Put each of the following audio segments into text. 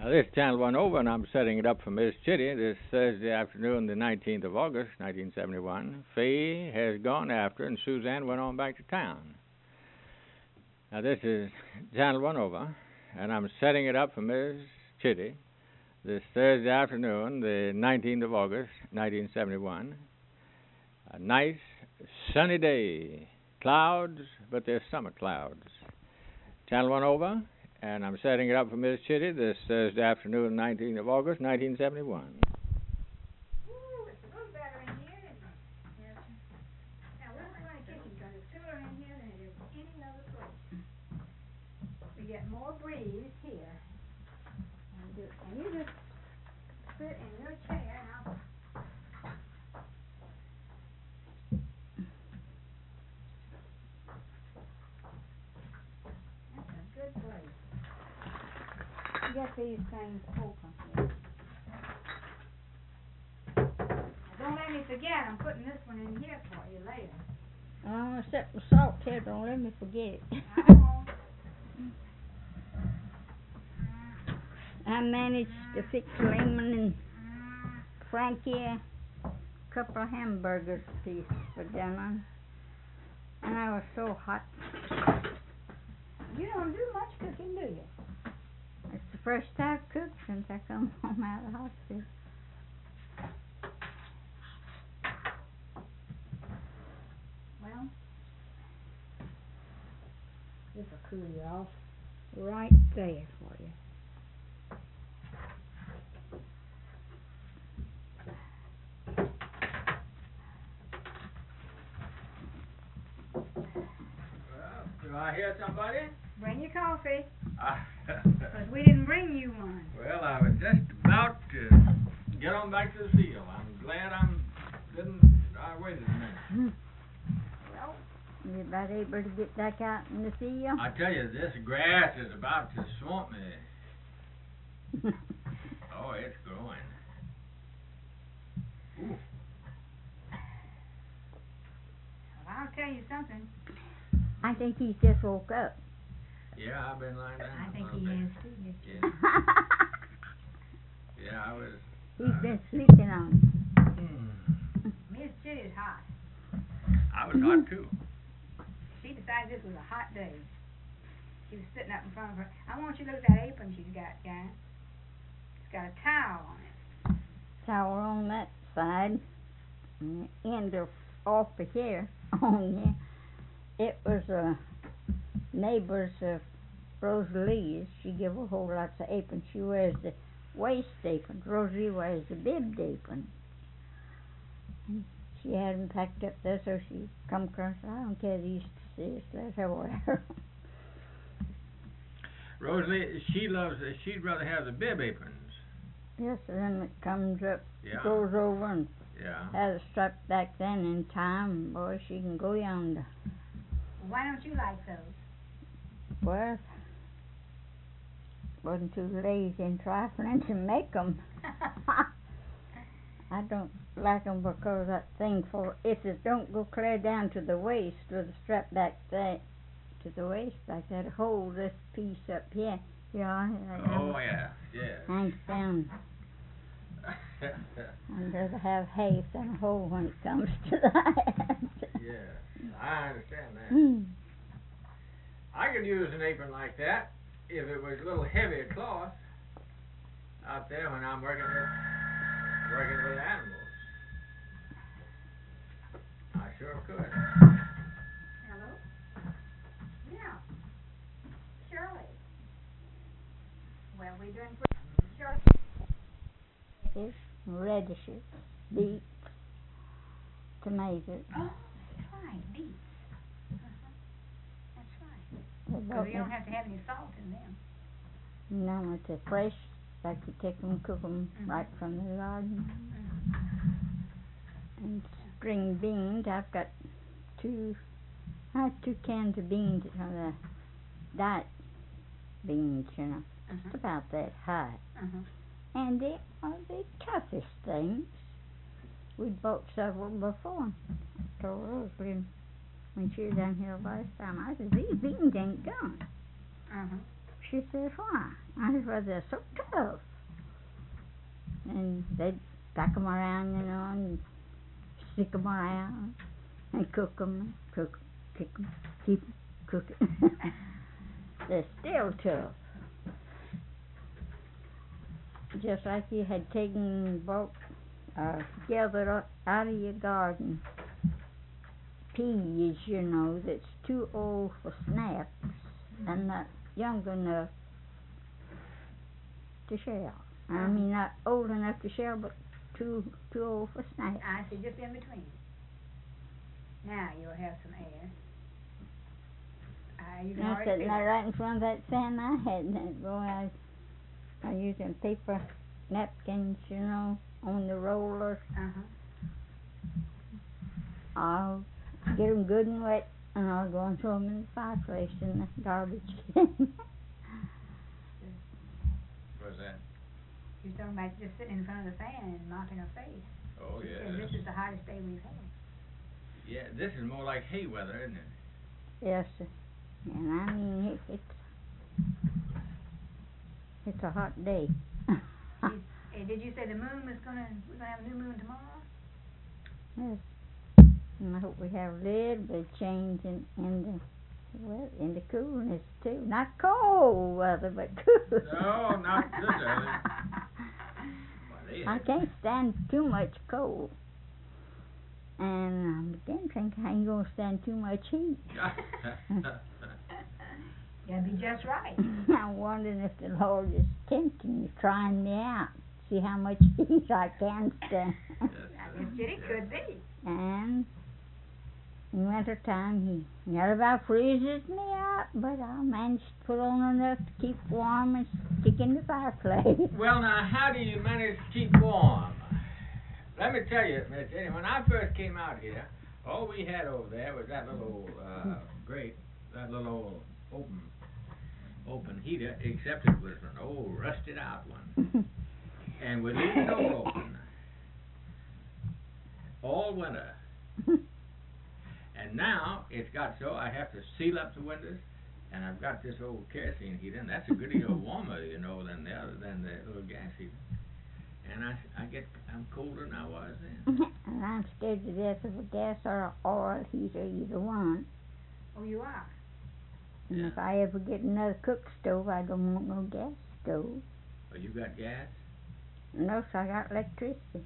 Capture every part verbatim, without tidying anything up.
Uh, this channel went over, and I'm setting it up for Miss Chitty this Thursday afternoon, the nineteenth of August, nineteen seventy-one. Faye has gone after, and Suzanne went on back to town. Now, this is channel one over, and I'm setting it up for Miss Chitty this Thursday afternoon, the nineteenth of August, nineteen seventy-one. A nice, sunny day. Clouds, but they're summer clouds. Channel one over. And I'm setting it up for Miss Chitty this Thursday afternoon, nineteenth of August, nineteen seventy-one. Ooh, it's a little better in here, isn't it? Yes. Now, we're not going to kitchen because it's cooler in here than it is any other place. We get more breeze here. And, do, and you just sit in your chair and I'll... That's a good place. Get these things open here. Don't let me forget, I'm putting this one in here for you later. Oh, set the salt here, don't let me forget it. I won't. I managed to fix Lehman and Frankie a couple of hamburgers piece for dinner. And I was so hot. You don't do much cooking, do you? It's the first I've cooked since I come home out of the hospital. Well, this will cool you off. Right there for you. Well, do I hear somebody? Bring your coffee, Ah, because we didn't bring you one. well, I was just about to get on back to the field. I'm glad I'm didn't. I waited a minute. Well, You about able to get back out in the field? I tell you, this grass is about to swamp me. Oh, it's growing. Ooh. well, I'll tell you something. I think he's just woke up. Yeah, I've been lying down. I a think little he bit. is too. Miss Yeah. Chitty. Yeah, I was. He's uh, been sleeping on him. hmm. Miss Chitty's hot. I was hot too. She decided this was a hot day. She was sitting up in front of her. I want you to look at that apron she's got, guys. It's got a towel on it. Towel on that side. And the end of off of here. On here. It was a neighbor's of Rosalie's. She gave her whole lots of aprons. She wears the waist apron. Rosalie wears the bibbed apron. And she had them packed up there, so she come across. I don't care these to let her wear her. Rosalie, she loves. She'd rather have the bib aprons. Yes, and then it comes up, Yeah. goes over, and Yeah. has a strap back then. In time, boy, she can go yonder. Well, why don't you like those? Well, wasn't too lazy and trifling to make 'em. I don't like 'em because that thing for if it don't go clear down to the waist with the strap back there to the waist like that, hold this piece up here. Yeah, Oh yeah, yeah. hangs down under the have half and a hole when it comes to that. Yeah, I understand that. Hmm. I could use an apron like that if it was a little heavier cloth out there when I'm working with working with animals. I sure could. Hello? Yeah. Shirley. Well, we doing pretty. Shirley. Fish, radishes, beets, tomatoes. Oh, that's right, beets. Uh-huh. That's right. They Because bought you me don't have to have any salt in them. none of the fresh, like you take 'em, cook 'em Mhm. right from the garden. Mm-hmm. And string beans, I've got two, I have two cans of beans, uh, the diet beans, you know, Uh-huh. just about that high. Uh-huh. And they are the toughest things. We'd bought several before. I told Rosalie when she was down here last time, I said, these beans ain't gone. Uh-huh. She says, why? I said, well, they're so tough. And they'd pack 'em around, you know, and stick 'em around and cook 'em, cook 'em, kick 'em, keep 'em, cook 'em. They're still tough. Just like you had taken, bought, uh, gathered up out of your garden peas, you know, that's too old for snaps and not young enough to shell. I mean, not old enough to shell, but too too old for snaps. I see, just in between. Now you'll have some air. Uh, you can Now already sitting feel there it. right in front of that fan I had, and boy, I I using paper napkins, you know, on the rollers. Uh-huh. I'll get 'em good and wet, and I'll go and throw 'em in the fireplace in the garbage can. What's that? She's talking about just sitting in front of the fan and mopping her face. Oh, She said yeah. this is the hottest day we've had. Yeah, this is more like hay weather, isn't it? Yes, sir. And I mean, it, it's it's a hot day. She's, eh, did you say the moon was gonna, we're gonna have a new moon tomorrow? Yes. And I hope we have a little bit of change in, in the well, in the coolness too. Not cold weather, but cool. No, not this early. Why, they I had- can't stand too much cold. And I'm beginning to think I ain't gonna stand too much heat. Gotta be just right. I'm wondering if the Lord is tempting me, trying me out, see how much heat I can stand. Yes, I guess it could be. And in winter time, he not about freezes me out, but I'll manage to put on enough to keep warm and stick in the fireplace. Well, now, how do you manage to keep warm? Let me tell you, Miss Jenny, when I first came out here, all we had over there was that little uh, grate, that little old open, open heater, except it was an old rusted out one. And we leave the door open all winter. And now it's got so I have to seal up the windows, and I've got this old kerosene heater, and that's a good deal warmer, you know, than the other than the little gas heater. And I, I get I'm colder than I was then. And I'm scared to death of a gas or a oil heater, either one. Oh, you are? And Yeah. if I ever get another cook stove, I don't want no gas stove. Oh, you got gas? No, so I got electricity.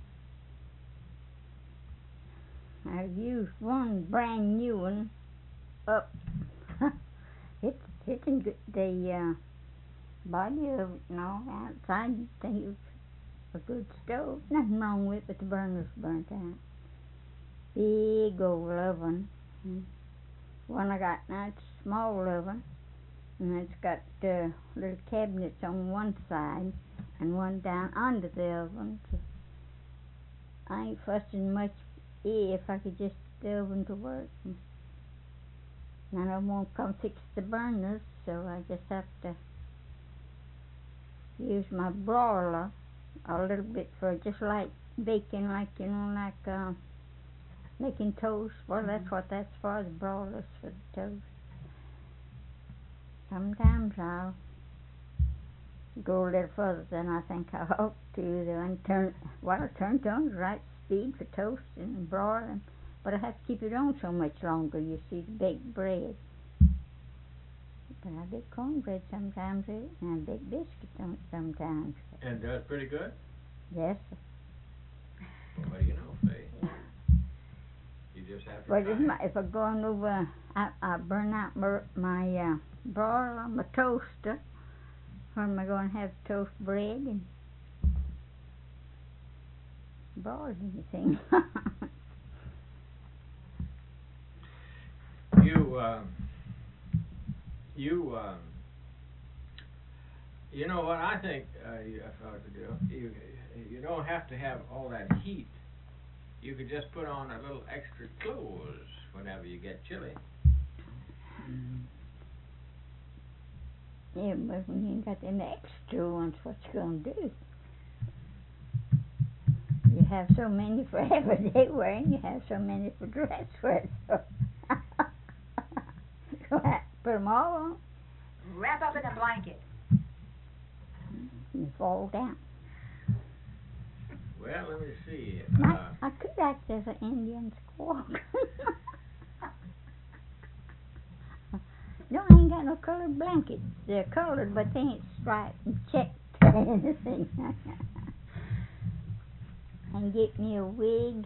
I've used one brand new one up. it's it's in good, the uh, body of it and all outside. They use a good stove. Nothing wrong with it, but the burner's burnt out. Big old oven. And one I got now, it's a small oven, and it's got uh, little cabinets on one side and one down under the oven. So I ain't fussing much if I could just get the oven to work. And none of them won't come fix the burners, so I just have to use my broiler a little bit for just like baking, like, you know, like uh, making toast. Well, that's what that's for, the broilers for the toast. Sometimes I'll go a little further than I think I ought to. Then turn, well, I turn it on the right speed for toasting and broiling, but I have to keep it on so much longer, you see, to bake bread. But I bake cornbread sometimes, eh? And I bake biscuits on it sometimes. And does pretty good? Yes, sir. Well, what do you know, Faye? You just have to But try. if, my, if I'm going over, I, I burn out my, my uh, broiler, my toaster. When am I going to have toast bread and broil anything? You, um, you, um, you know what I think uh, you ought to do? You, you don't have to have all that heat. You could just put on a little extra clothes whenever you get chilly. Yeah, but when you ain't got them extra ones, what you gonna do? You have so many for everyday wear, and you have so many for dress wear. So you have to put them all on. Wrap up in a blanket. and it falls down. Well, let me see. I, Uh, I could act as an Indian squawk. No, I ain't got no colored blankets. They're colored, but they ain't striped and checked or anything. And get me a wig.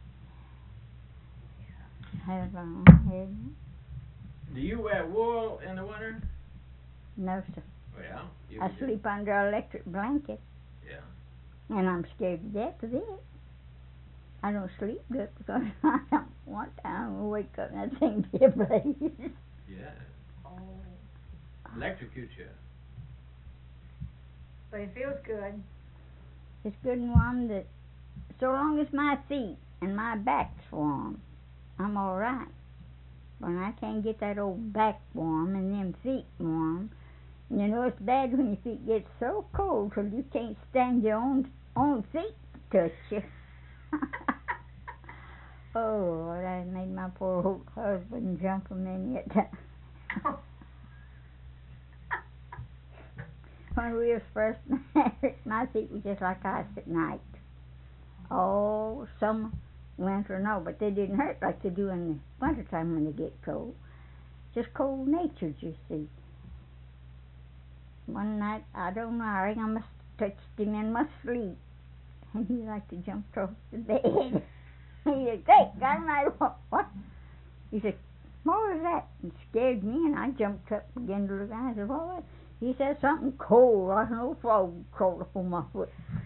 Have long hair. do you wear wool in the winter? No, sir. Well, you I could do- sleep under an electric blanket, Yeah. and I'm scared to death of it. I don't sleep good because I don't want to wake up and that thing be ablaze. Yeah. Oh, Electrocute you. but it feels good. It's good and warm that so long as my feet and my back's warm, I'm all right. When I can't get that old back warm and them feet warm, you know it's bad when your feet get so cold till you can't stand your own own feet to touch you. Oh, Lord, I made my poor old husband jump a minute. When we was first married, my feet were just like ice at night. Oh, summer, winter, no, but they didn't hurt like they do in the wintertime when they get cold. Just cold natured, you see. One night, I don't know, I think I must have touched him in my sleep, and he like to jump off the bed. He said, "Great, got him right off." What? He said, "What was that?" And scared me, and I jumped up and began to look. I said, "What was it?" He said, "Something cold, like an old frog crawled up on my foot."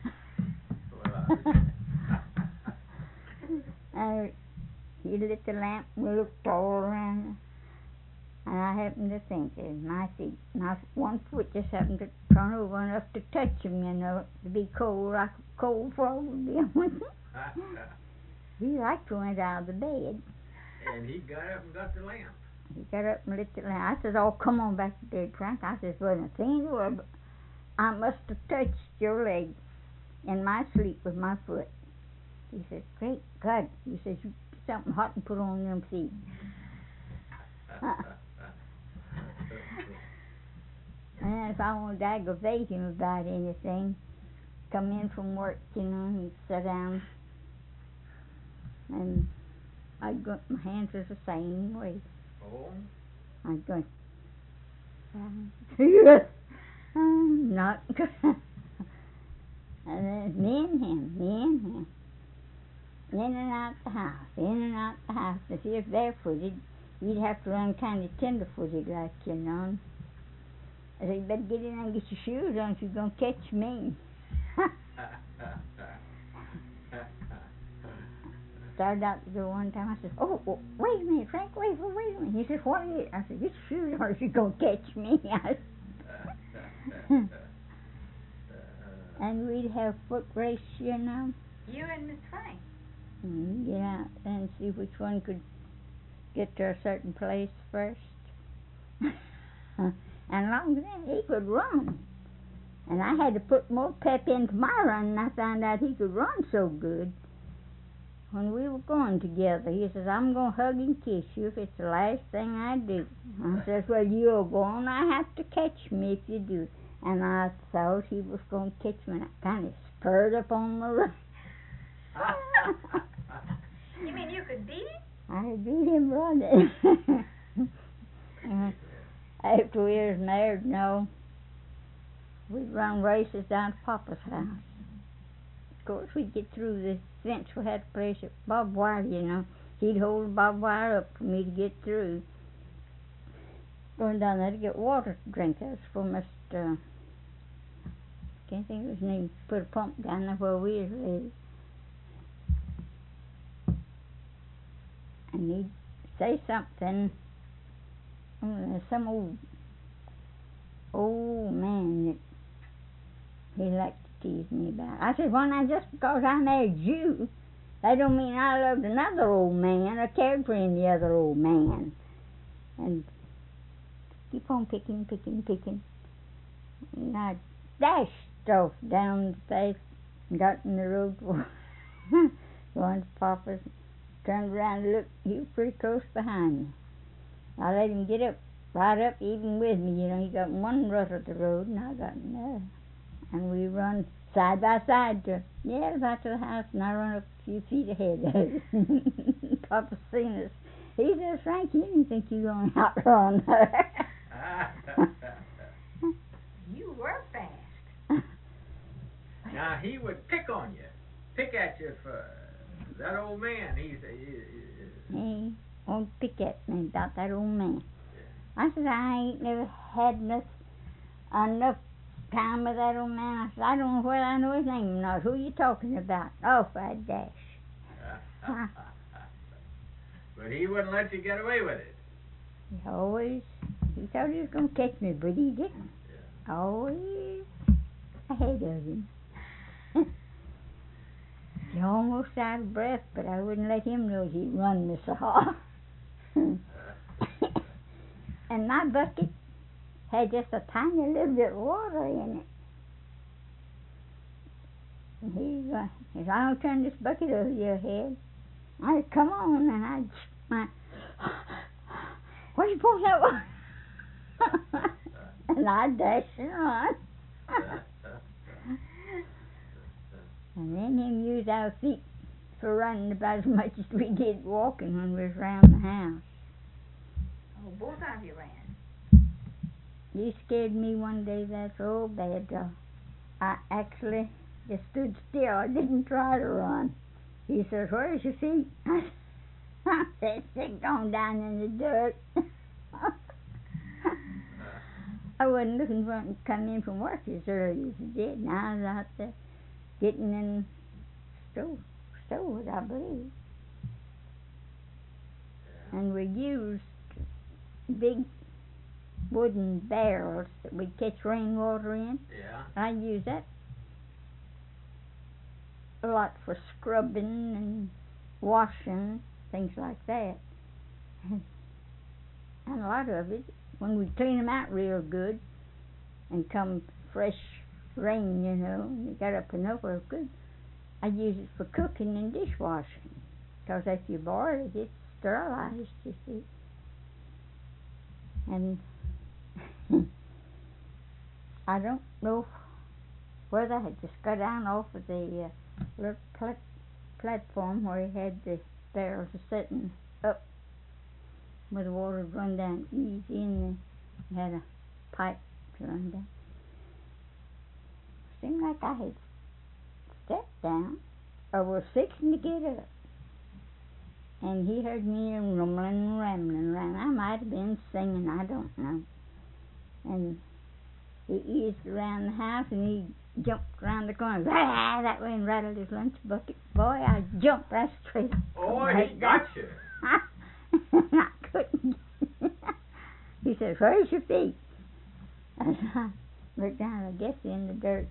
And he lit the lamp, we looked all around, and I happened to think that my feet, my one foot just happened to turn over enough to touch him, you know, to be cold, like a cold frog would be on. He liked to went out of the bed. And he got up and got the lamp. He got up and lit the lamp. I said, "Oh, come on back to bed, Frank." I said, "Wasn't a thing in the world, but I must have touched your leg in my sleep with my foot." He said, "Great God." He says, "You get something hot and put on them feet." And if I wanted to aggravate him about anything, come in from work, you know, he'd sit down, and I'd go, my hands was the same way. Oh. I'd go, I'm not good. And then me and him, me and him, in and out the house, in and out the house. If he was barefooted, he'd have to run kind of tenderfooted like, you know. I said, "You better get in and get your shoes on if you're going to catch me." Started out the door one time. I said, "Oh, well, wait a minute, Frank, wait, wait, wait a minute." He said, "What is it?" I said, "Get your shoes on if you're going to catch me." And we'd have foot race, you know. You and Miss Frank. And get out and see which one could get to a certain place first. And long as then he could run. And I had to put more pep into my running. I found out he could run so good. When we were going together, he says, "I'm going to hug and kiss you if it's the last thing I do." I says, "Well, you're going to have to catch me if you do." And I thought he was going to catch me, and I kind of spurred up on the run. You mean you could beat him? I beat him running. uh, after we was married, no, we'd run races down to Papa's house. Of course, we'd get through the fence. We had a place at barbed wire, you know. He'd hold the barbed wire up for me to get through. Going down there to get water to drink. That was for Mister Can't think of his name. Put a pump down there where we was raised. And he'd say something. Oh, there's some old, old man that he liked to tease me about. I said, "Well, now, just because I married you, that don't mean I loved another old man or cared for any other old man." And keep on picking, picking, picking. And I dashed off down the stairs and got in the road for going to Papa's. Turned around and looked. He was pretty close behind me. I let him get up, right up even with me. You know, he got in one rut of the road and I got in the other. and we run side by side to, yeah, about to the house, and I run a few feet ahead of him. Papa seen us. He says, Frank, you didn't think you were going to outrun her. You were fast. Now, he would pick on you, pick at you for that old man. He's he, he won't pick at me about that old man. I said, I ain't never had enough, enough time with that old man. I said, I don't know whether I know his name or not. Who you talking about? Off I dash. But he wouldn't let you get away with it. He always, he thought he was going to catch me, but he didn't. Yeah. Always ahead of him. He almost out of breath, but I wouldn't let him know he'd run me saw. And my bucket had just a tiny little bit of water in it. And he uh, he said, I'll turn this bucket over your head. I said, come on, and I my where you pull that water? And I dashed and run. And then him use our feet for running about as much as we did walking when we was around the house. Oh, both of you ran. You scared me one day that's so bad, though. I actually just stood still. I didn't try to run. He says, where's your feet? I said, sit on down in the dirt. I wasn't looking for him to come in from work as early as he did. Now I was out there getting in stove, stove, I believe. And we used big wooden barrels that we catch rainwater in. Yeah. I use that a lot for scrubbing and washing, things like that. And, and a lot of it, when we clean them out real good and come fresh rain, you know, you got up and over good, I use it for cooking and dishwashing. Because if you boil it, it's sterilized, you see. And I don't know whether I had just got down off of the uh, little plat- platform where he had the barrels sitting up where the water would run down easy, and he had a pipe to run down. Seemed like I had stepped down or was fixing to get up. And he heard me rumbling and rambling around. I might have been singing, I don't know. And he eased around the house, and he jumped around the corner, rah, that way, and rattled his lunch bucket. Boy, I jumped right straight. Oh, he got you. I couldn't. He said, where's your feet? And I looked down, I guess in the dirt.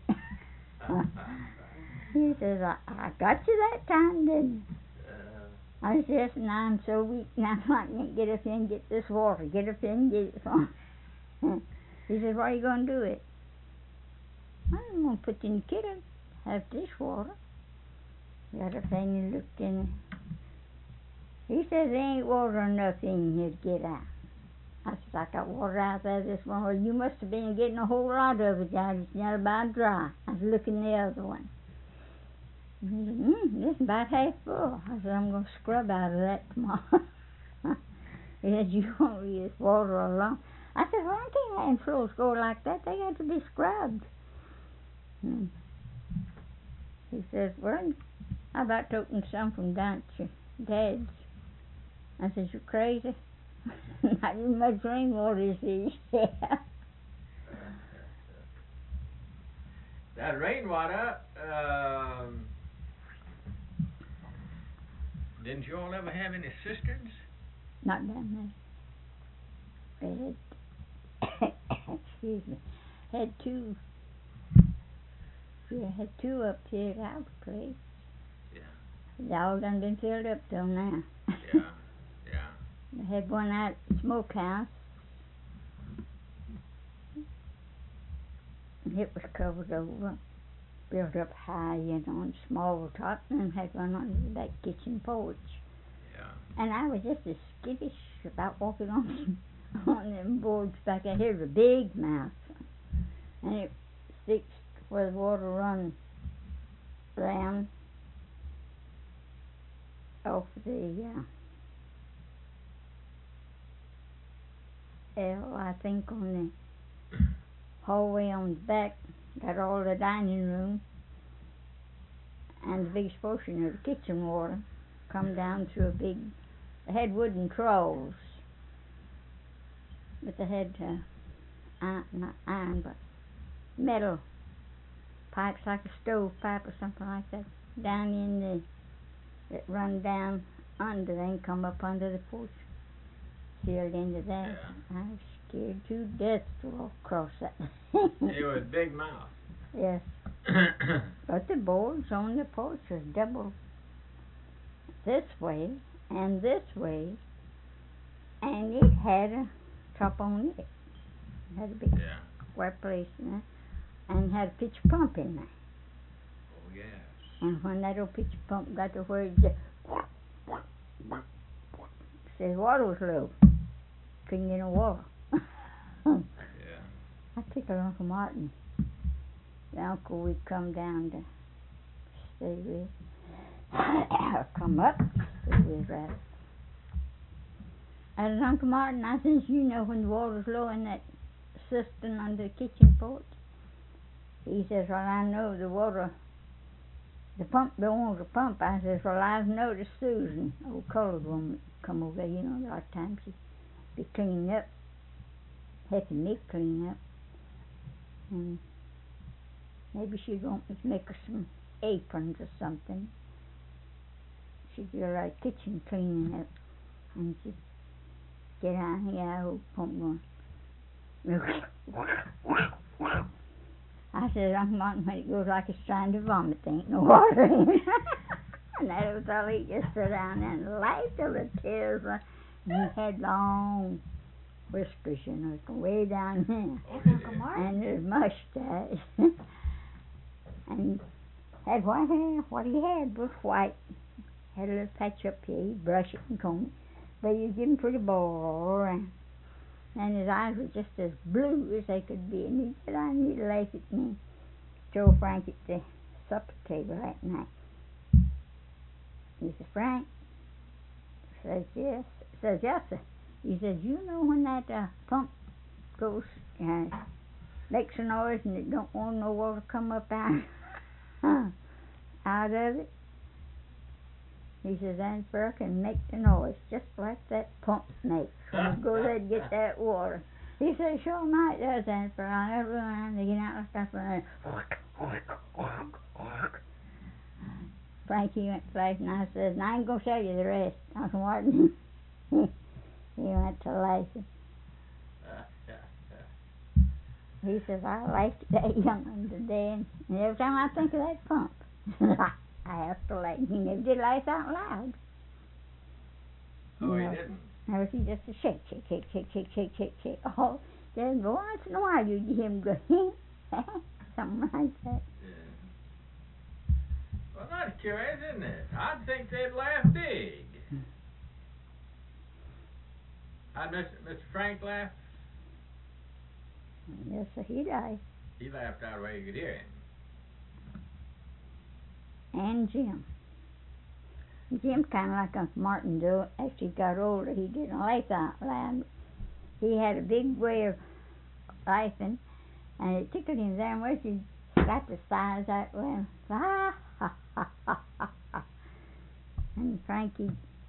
He says, I, I got you that time, didn't I? I said, and I'm so weak now I can't get up here and get this water. Get up here and get it for me. He said, why are you going to do it? I'm going to put you in the kitchen, have dishwater. Got up there and he looked in. He says, there ain't water enough in here to get out. I said, I got water out there this morning. Well, you must have been getting a whole lot of it down. It's not about dry. I was looking the other one. He said, mm, this is about half full. I said, I'm going to scrub out of that tomorrow. He said, you won't use water alone. I said, well, I can't have floors go like that. They got to be scrubbed. And he says, well, how about taking some from down at your dad's? I said, you're crazy. Not as much rainwater as he said. That rainwater, um, didn't you all ever have any cisterns? Not down there. They had, excuse me, had two, yeah, had two up here at our place. Yeah. They all done been filled up till now. Yeah, yeah. They had one out at the smokehouse. And it was covered over, built up high, you know, on small top, and then had one on the back kitchen porch. Yeah. And I was just as skittish about walking on on them boards back there. Here's a big mouse, and it sticks where the water run down off the uh, L, I think on the hallway on the back, got all the dining room and the biggest portion of the kitchen water come down through a big, they had wooden troughs, but they had uh, iron, not iron, but metal pipes like a stove pipe or something like that down in the, that run down under and come up under the porch, sealed into that. Yeah. I was scared to death to walk across that. It was big mouth. Yes. But the boards on the porch was double this way and this way, and it had a top on it. It had a big Yeah. square place in there, and had a pitch pump in there. Oh, yes. And when that old pitch pump got to where it just said water was low, couldn't get no water. Yeah. I tickled Uncle Martin. The uncle we'd come down to stay with, come up, stay with rather. I said, Uncle Martin, I says, you know when the water's low in that cistern under the kitchen porch? He says, well, I know the water, the pump don't want to pump. I says, well, I've noticed Susan, old colored woman, come over there, you know, a lot of times she'd be cleaning up, helping me clean up. And maybe she'd want me to make her some aprons or something. She'd do a lot of kitchen cleaning up. And she'd get on here, I old pump going. I said, Uncle Martin, when it goes like it's trying to vomit, there ain't no water in it. And that was all he just sat down and laughed till the tears run. And he had long whiskers, you know, way down here. That's Uncle Martin. And his mustache. And had white hair. What he had was white. Had a little patch up here. He'd brush it and comb it. But he was getting pretty bored. And his eyes were just as blue as they could be. And he'd sit down and he'd laugh at me. Joe Frank at the supper table that night. He said, Frank? Says, yes. Says, yes, sir. He says, you know when that uh, pump goes, uh, makes a noise and it don't want no water to come up out, out of it? He says, that fur can make the noise just like that pump makes when you go there to get that water. He says, sure might does that fur. I never mind to get out like that for Frankie went to laughing. I said, I ain't going to tell you the rest. Uncle Martin. He went to laughing. He says, I laughed at that young one today, and every time I think of that pump, I have to laugh. He never did laugh out loud. Oh, You he know, didn't? Never see just a shake, shake, shake, shake, shake, shake, shake, shake. Oh, then once in a while you'd hear him go, something like that. Yeah. Well, that's curious, isn't it? I'd think they'd laugh big. I'd Mister Mister Frank laugh? Yes, sir, he died. He laughed out where you could hear him. And Jim. Jim kind of like Uncle Martin, though. After he got older, he didn't laugh out loud. He had a big way of laughing, and it tickled him very much. He got the sighs out well. Ha, ha, ha, ha, ha, ha. And Frankie,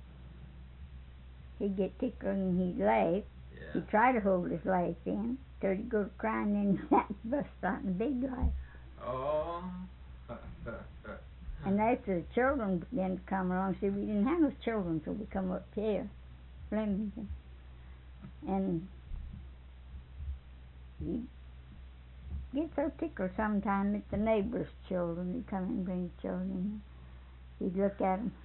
he'd get tickled and he'd laugh. Yeah. He'd try to hold his laugh in, till he'd go crying and that bust out in a big laugh. Oh. And after the children began to come along, see, we didn't have no children till we come up here, Flemington. And he'd get so tickled sometime at the neighbors' children. He'd come and bring the children. He'd look at them.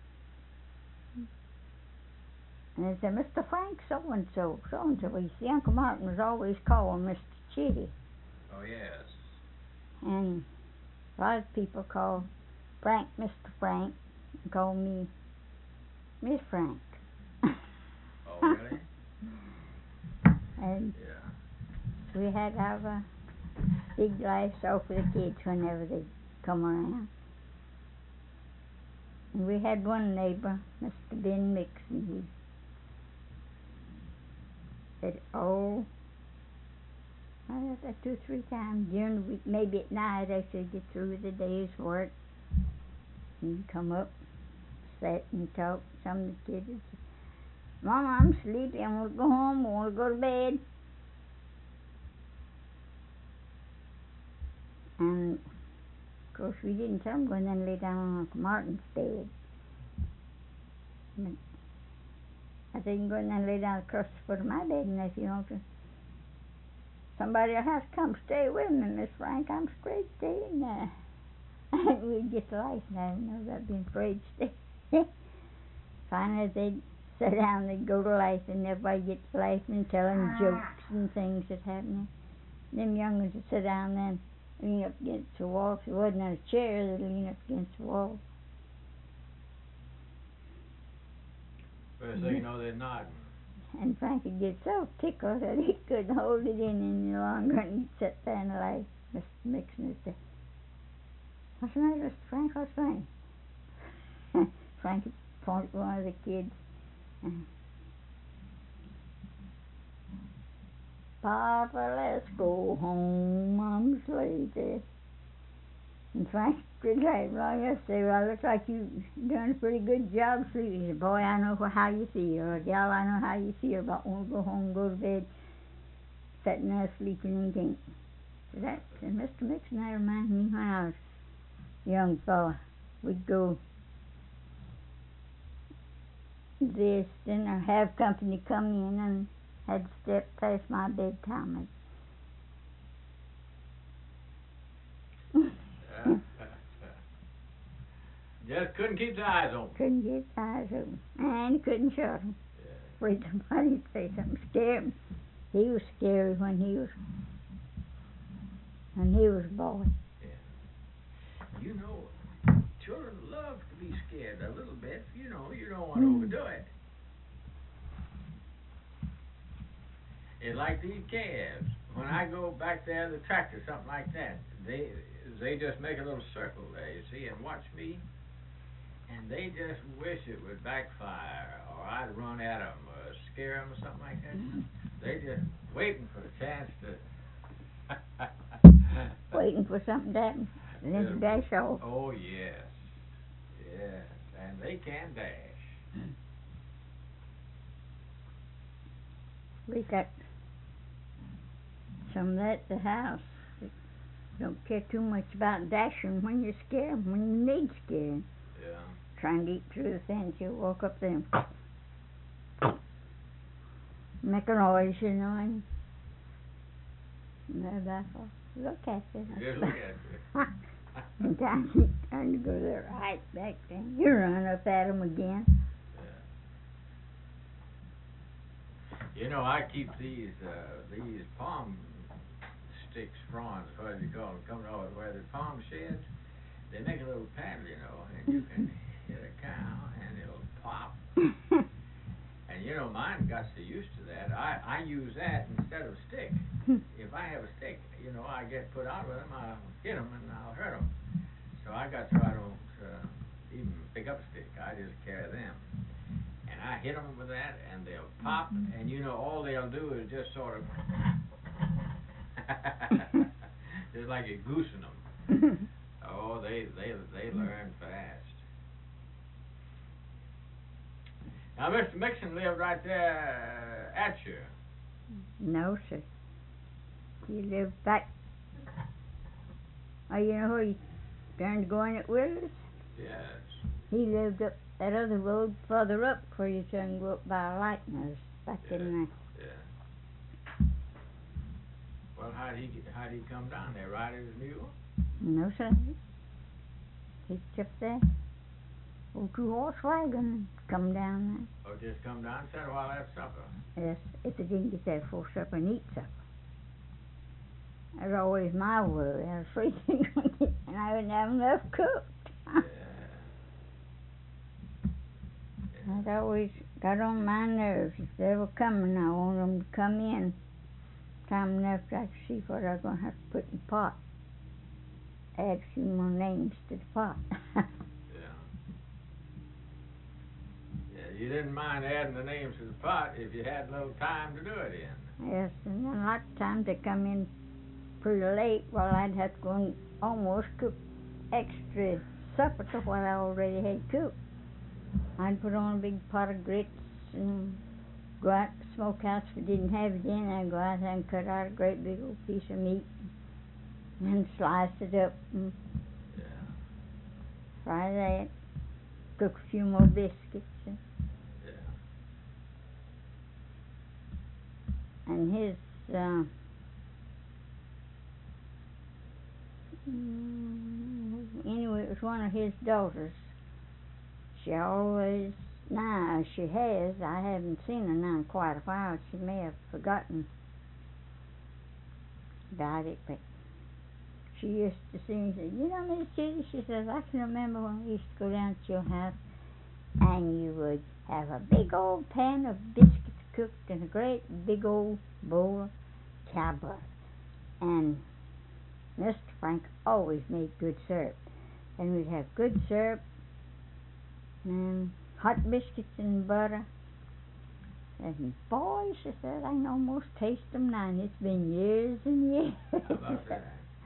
And he'd say, Mister Frank so-and-so, so-and-so. You see, Uncle Martin was always calling Mister Chitty. Oh, yes. And a lot of people call Frank Mister Frank and call me Miss Frank. Oh, really? And Yeah. we had our big laughs off of the kids whenever they come around. And we had one neighbor, Mister Ben Mixon, he said, oh, well, that's two or three times during the week, maybe at night after they get through with the day's work, and come up, sit and talk. Some of the kids would say, Mama, I'm sleepy, I want to go home, I want to go to bed. And, of course, we didn't tell them go in and lay down on Uncle Martin's bed. But I said, you can go in and lay down across the foot of my bed, and if you want to, somebody will have to come stay with me, Miss Frank. I'm afraid to stay in there. And we'd get to laughing at them, know about being afraid to stay. Finally, they'd sit down, they'd go to laughing, and everybody gets laughing and telling jokes and things that happen. Them young ones would sit down there and lean up against the wall. If it wasn't on a chair, they'd lean up against the wall. First thing you know, they're nodding. And Frank would get so tickled that he couldn't hold it in any longer, and he'd sit there and laugh. Mister Mixon would say, what's the matter, Mister Frank? What's funny? Frank would point at one of the kids. And, Papa, let's go home. I'm sleepy. And Frank would laugh long and say, well, it looks like you've done a pretty good job sleeping. He said, boy, I know how you feel. Or, gal, I know how you feel about wanting to go home and go to bed, sitting there sleeping and can't. So that, and Mister Mixon, that reminds me when I was a young fella. We'd go visiting or have company come in and had to step past my bedtime. Just couldn't keep the eyes open. Couldn't get his eyes open. And he couldn't shut them. Yeah. Afraid somebody'd say something scared him. He was scary when he was when he was a boy. Yeah. You know, children love to be scared a little bit. You know, you don't want to mm. overdo it. It's like these calves. When I go back there to the tractor, something like that, they they just make a little circle there, you see, and watch me. And they just wish it would backfire, or I'd run at them, or scare them, or something like that. Mm-hmm. They just waiting for the chance to... waiting for something to happen, and then to dash off. Oh, yes. Yes, and they can dash. Mm. We got some of that at the house. Don't care too much about dashing when you're scared, when you need scared. Yeah. Trying to eat through the fence, you'll walk up there and make a noise, you know, and they're back off. Look at you. Just look at you. And time you turn to go there right back there, you run up at them again. Yeah. You know, I keep these uh, these palm sticks, fronds, what do you call them, coming over where the palm sheds. They make a little paddle, you know, and you can hit a cow and it'll pop. And you know, mine got so used to that. I, I use that instead of a stick. If I have a stick, you know, I get put out with them, I'll hit them and I'll hurt them. So I got to I don't uh, even pick up a stick. I just carry them. And I hit them with that and they'll pop. And you know, all they'll do is just sort of, just like you're goosing them. Oh, they, they, they learn fast. Now, Mister Mixon lived right there at you. No, sir. He lived back. Oh, you know where he turned to go in at Willis? Yes. He lived up that other road further up where you turn and go up by Lightner's back yeah. in there. Yeah. Well, how'd he, how'd he come down there? Right as a mule? No, sir. He kept there. Old two-horse wagon come down there. Oh, just come down and sit a while after supper? Yes, if they didn't get there before supper and eat supper. That was always my worry. I was afraid they were going to get, and I wouldn't have enough cooked. Yeah. Yeah. That always got on my nerves. If they were coming, I wanted them to come in time enough I can see what I'm going to have to put in the pot. Add a few more names to the pot. Yeah. Yeah, you didn't mind adding the names to the pot if you had a little time to do it in. Yes, and then a lot of times they come in pretty late, while I'd have to go and almost cook extra supper to what I already had cooked. I'd put on a big pot of grits and go out to the smokehouse if we didn't have it in. I'd go out there and cut out a great big old piece of meat and slice it up and Yeah. fry that. Cook a few more biscuits. And, Yeah. and his, uh, anyway, it was one of his daughters. She always, now she has, I haven't seen her now in quite a while. She may have forgotten about it, but she used to see me and say, you know, Miss Kitty, she says, I can remember when we used to go down to your house and you would have a big old pan of biscuits cooked in a great big old bowl of cow butter. And Mister Frank always made good syrup. And we'd have good syrup and hot biscuits and butter. And boy, she said, I can almost taste them now, and it's been years and years. How about that?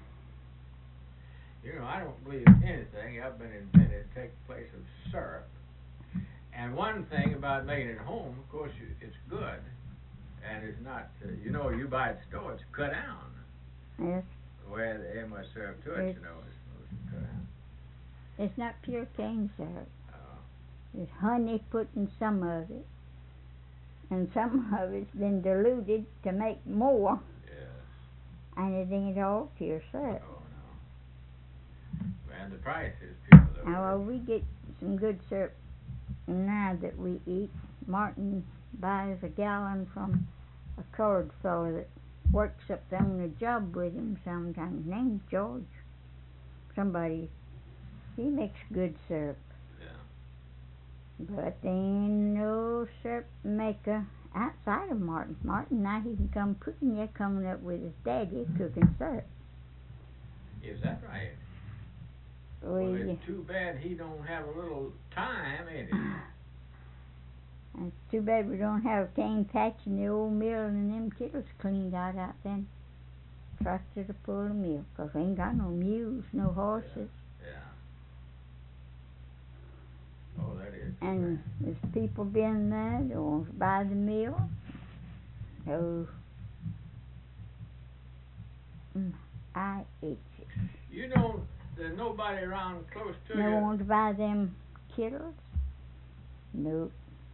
You know, I don't believe anything I've been invented to take the place of syrup. And one thing about making it at home, of course, you, it's good, and it's not, uh, you know, you buy it at the store, it's cut down. Yes. Where they add much syrup to it, It's, you know, it's supposed to cut down. it's not pure cane syrup. Uh, There's honey put in some of it. And some of it's been diluted to make more. yes. And it ain't all pure syrup. Oh, no. And the price is people that Now, well, we get some good syrup now that we eat. Martin buys a gallon from a colored fellow that works up there on a job with him sometimes. His name's George. Somebody, he makes good syrup. Yeah. But there ain't no syrup maker outside of Martin. Martin, now he can come pretty near coming up with his daddy cooking syrup. Is that right? We, Well, it's too bad he don't have a little time, ain't it? It's too bad we don't have a cane patch in the old mill and them kettles cleaned out out there. Tractor to pull the mill, 'cause we ain't got no mules, no horses. Yeah. Yeah. Oh, that is. And there's people been there that wants to buy the mill. So, mm, I itch it. You know, there's nobody around close to They you. want to buy them kettles? Nope.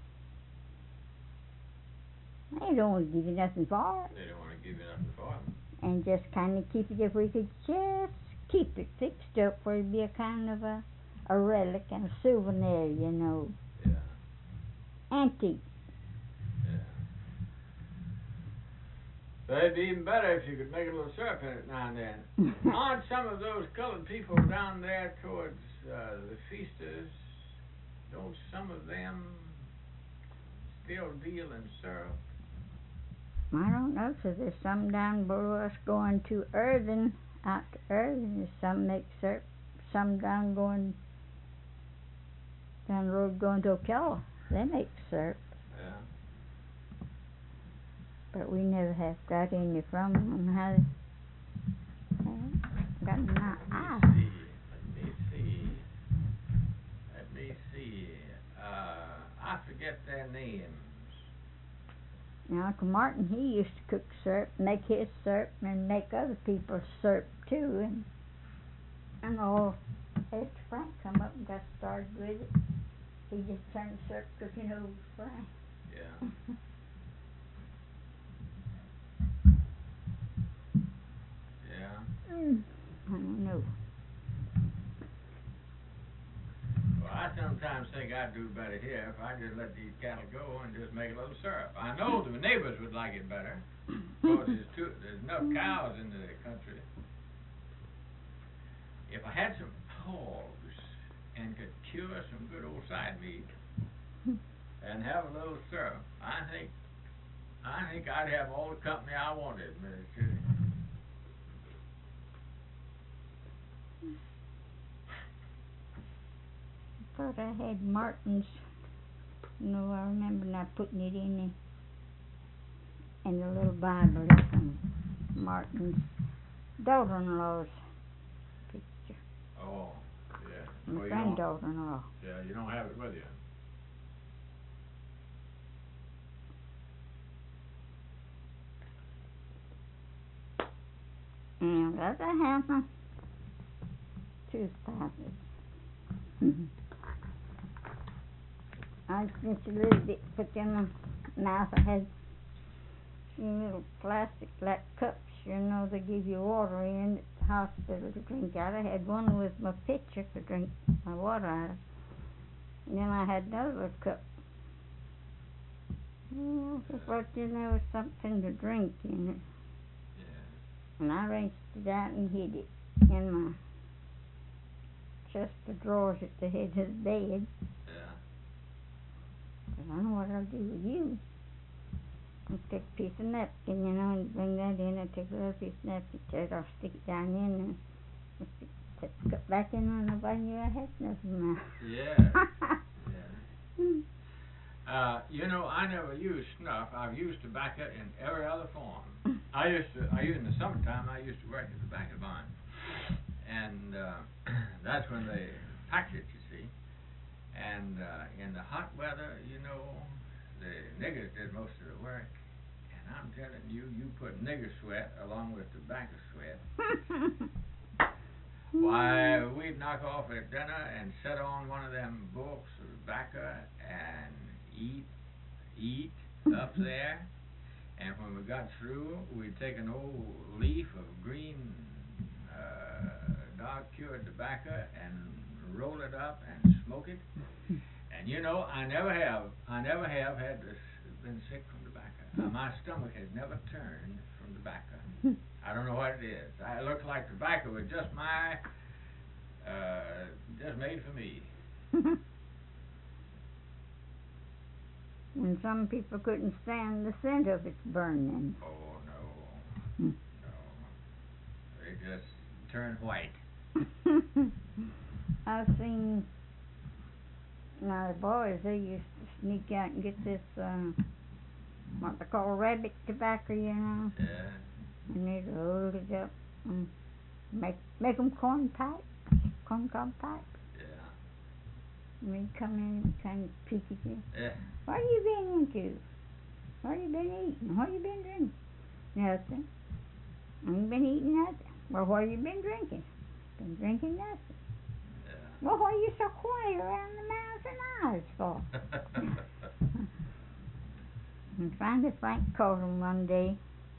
They don't want to give you nothing for it. They don't want to give you nothing for them. And just kind of keep it, if we could just keep it fixed up where it'd be a kind of a, a relic and a souvenir, you know. Yeah. Antique. Yeah. But it'd be even better if you could make a little syrup in it now and then. Aren't some of those colored people down there towards uh, the feasters, don't some of them still deal in syrup? I don't know, so there's some down below us going to Irving, out to Irving. There's some make syrup, some down going, down the road going to Ocala. They make syrup. Yeah. But we never have got any from them on how they, they got them out. Ah. Let me see. Let me see. Let me see. Uh, I forget their names. Now, Uncle Martin, he used to cook syrup, make his syrup, and make other people's syrup too. And and all, after Frank come up and got started with it, he just turned the syrup cooking over to Frank. Yeah. Yeah. Mm, I don't know. Well, I sometimes think I'd do better here if I just let these cattle go and just make a little syrup. I know the neighbors would like it better, because there's, too, there's enough cows in the country. If I had some hogs and could cure some good old side meat and have a little syrup, I think I think I'd have all the company I wanted, Missus Chitty. Thought I had Martin's. No, I remember not putting it in the in the little Bible. It's from Martin's daughter-in-law's picture. Oh, yeah. My Well, you don't, granddaughter-in-law. yeah, you don't have it with you. And that's a hammer. Two pouches. Mm-hmm. I just a little bit put in my mouth. I had some little plastic like cups, you know, they give you water in at the hospital to drink out. I had one with my pitcher to drink my water out of. And then I had another little cup. Well, I thought then there was something to drink in it. And I wrenched it out and hid it in my chest of drawers at the head of the bed. Yeah. But I know what I'll do with you. I'll take a piece of napkin, you know, and bring that in. I'll take a little piece of napkin, said I'll stick it down in and stick it cut back in when nobody knew I had nothing now. Yeah. Yeah. Uh, you know, I never used snuff. I've used tobacco in every other form. I used to, I used in the summertime, I used to work at the tobacco barn. And uh, that's when they packed it, you see. And uh, in the hot weather, you know, the niggers did most of the work. And I'm telling you, you put nigger sweat along with tobacco sweat. Why, we'd knock off at dinner and sit on one of them bulks of tobacco and eat, eat up there, and when we got through, we'd take an old leaf of green, uh, dark-cured tobacco and roll it up and smoke it. And you know, I never have, I never have had this, been sick from tobacco. Uh, my stomach has never turned from tobacco. I don't know what it is. I, it looks like tobacco was just my, uh, just made for me. And some people couldn't stand the scent of it burning. Oh, no. Hmm. No. They just turn white. I've seen, now the boys, they used to sneak out and get this, uh, what they call rabbit tobacco, you know. Yeah. And they'd roll it up and make, make them corn pipes, corn cob pipes. And we'd come in and kind of peek at you. Yeah. What have you been into? What have you been eating? What have you been drinking? Nothing. Ain't been eating nothing. Well, what have you been drinking? Been drinking nothing. Yeah. Well, what are you so quiet around the mouth and eyes for? And finally Frank called him one day.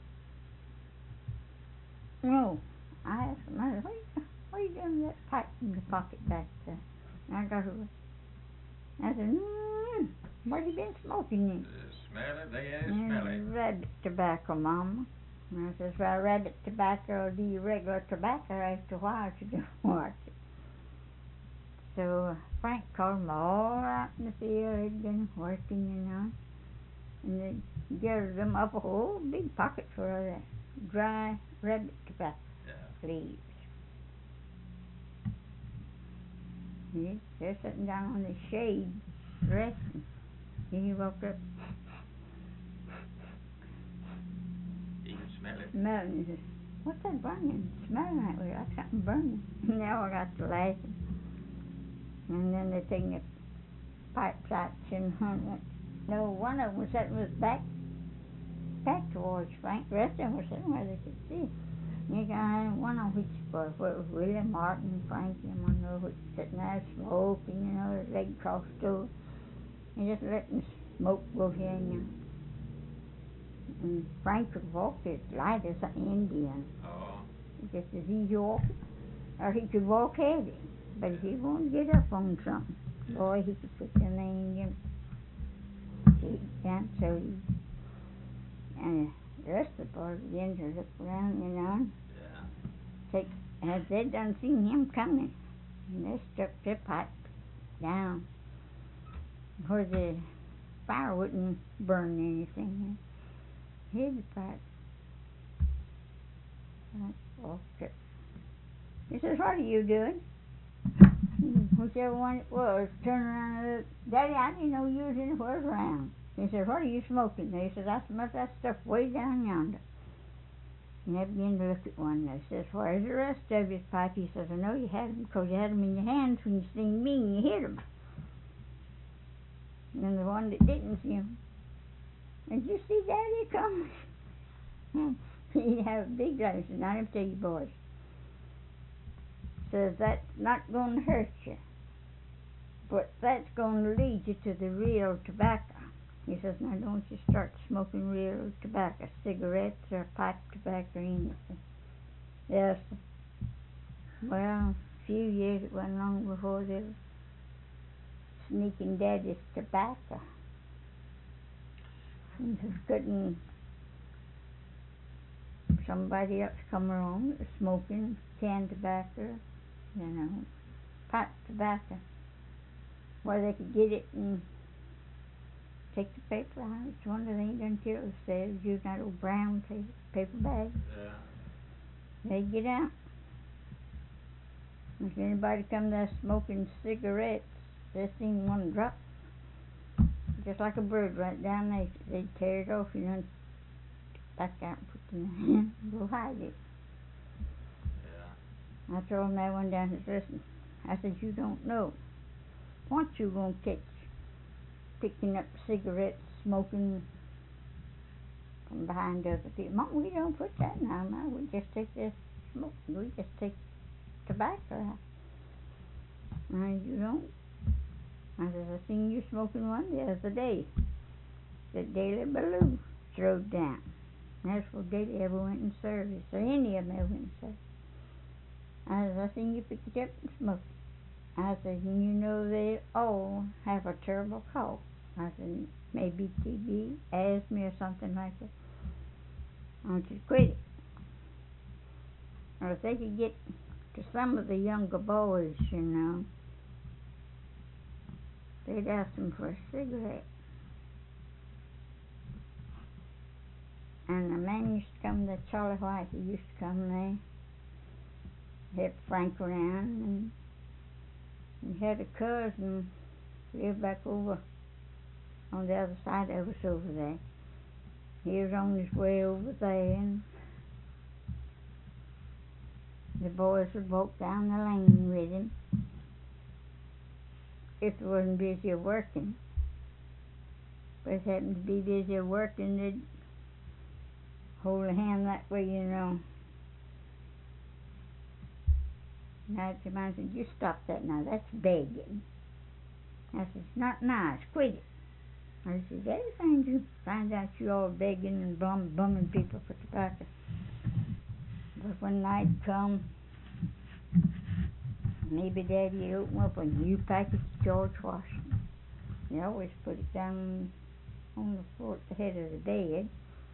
No, I asked him, I said, what are you, what are you doing with that pipe in the pocket back there? And I got it. I said, mm, what have you been smoking then? Uh, smell it, they ain't smell it. Rabbit tobacco, Mama. And I says, well, rabbit tobacco will do you regular tobacco after a while you don't watch it. So uh, Frank called them all out in the field. He'd been working, you know. And they gathered them up a whole big pocket full of that dry rabbit tobacco Yeah. leaves. He, they're sitting down on the shade, resting. Then he walked up, You can smell it. smelled it, and he says, what's that burning? Smelling that way, like something burning. And they all got to laughing. And then they taking the pipes out and hung. No, one of them was sitting with his back, back towards Frank. The rest of them were sitting where they could see. You got one on which was William Martin, Frankie, and one of which sitting there smoking, you know, his leg crossed over. And just letting the smoke go here and there. And Frank could walk as light as an Indian. Oh. Just as easy walking. Or he could walk heavy. But if he wanted to get up on something, boy, he could put them Indian feet down so easy. And the rest of the boys began to look around, you know. Yeah. Take, as they done seen him coming, and they stuck their pipe down where the fire wouldn't burn anything. hid the pipe. I walked up. He says, what are you doing? Whichever one it was, turned around and looked. Daddy, I didn't know you was anywhere around. He said, what are you smoking? And he said, I smoked that stuff way down yonder. And I began to look at one. And I says, where's the rest of his pipe? He says, I know you had them because you had them in your hands when you seen me and you hit them. And then the one that didn't see him. Did you see Daddy come? He'd have a big glass. And I tell you, boys. Says, that's not going to hurt you. But that's going to lead you to the real tobacco. He says, now don't you start smoking real tobacco, cigarettes or pipe tobacco or anything. Yes. Well, a few years, it wasn't long before they were sneaking Daddy's tobacco. And just couldn't somebody else come along that was smoking canned tobacco, you know, pipe tobacco, where they could get it and take the paper out. It's one of the things until it says using that old brown paper, paper bag. Yeah. They get out. If anybody come there smoking cigarettes, they seen one drop, just like a bird right down there. They'd tear it off, you know, and back out and put it in their hand and go hide it. Yeah. I told him that one down. I said, listen, I said, you don't know. Once you gonna catch picking up cigarettes, smoking from behind other people. Mom, we don't put that in our mouth. We just take this smoke. We just take tobacco out. And you don't. I said, I seen you smoking one the other day. The Daily Baloo throwed down. And that's where Daily ever went in service, or any of them ever went in service. I said, I seen you pick it up and smoke it. I said, and you know they all have a terrible cough. I said, maybe T B, asthma, or something like that. I want you to quit it. Or if they could get to some of the younger boys, you know, they'd ask them for a cigarette. And the man used to come, the Charlie White, he used to come there, help Frank around, and he had a cousin lived back over on the other side of us over there. He was on his way over there, and the boys would walk down the lane with him if they wasn't busy working. But if they happened to be busy working, they'd hold a hand that way, you know. Now, the man said, you stop that now, that's begging. I said, it's not nice, quit it. I said, they find you, find out you all begging and bum, bumming people for tobacco. But when night come, maybe Daddy open up a new package of George Washington. He always put it down on the floor at the head of the bed.